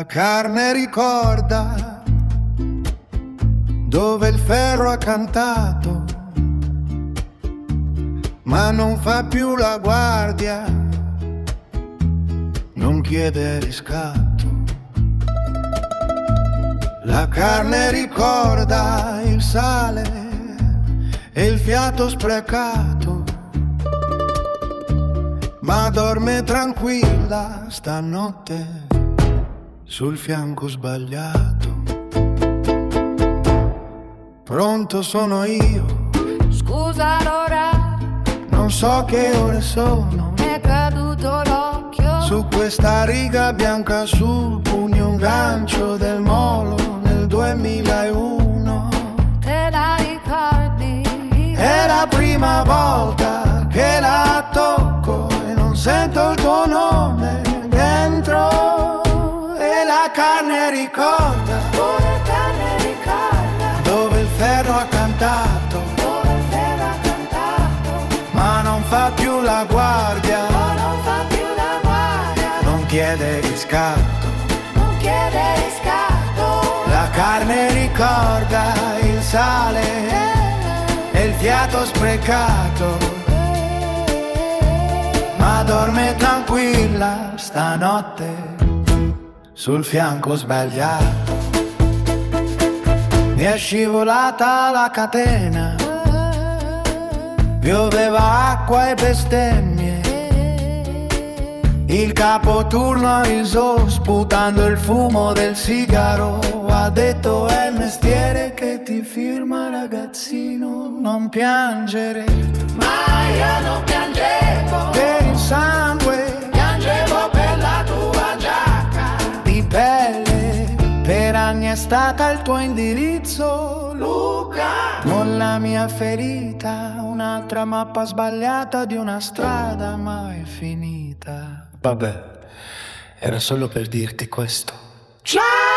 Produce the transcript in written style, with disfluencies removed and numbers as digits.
La carne ricorda dove il ferro ha cantato, ma non fa più la guardia, non chiede riscatto. La carne ricorda il sale e il fiato sprecato, ma dorme tranquilla stanotte sul fianco sbagliato. Pronto sono io, scusa l'ora, non so che ore sono, mi è caduto l'occhio su questa riga bianca sul pugno, un gancio del molo nel 2001. Te la ricordi? È la prima volta che la tocco e non sento il tuo nome dentro. E la carne ricorda, Pure carne ricorda, dove il ferro ha cantato, dove il ferro ha cantato, ma non fa più la guardia, ma non fa più la guardia, non chiede riscatto. non chiede riscatto. La carne ricorda il sale e il fiato sprecato, ma dorme tranquilla stanotte sul fianco sbagliato. Mi è scivolata la catena, pioveva acqua e bestemmie, il capoturno ha riso sputando il fumo del sigaro. Ha detto è il mestiere che ti firma ragazzino, non piangere. Ma io non piangevo, Per il sangue piangevo per la tua giacca di pelle, per anni è stata il tuo indirizzo, Luca. non la mia ferita, un'altra mappa sbagliata di una strada mai finita. Vabbè, era solo per dirti questo. Ciao!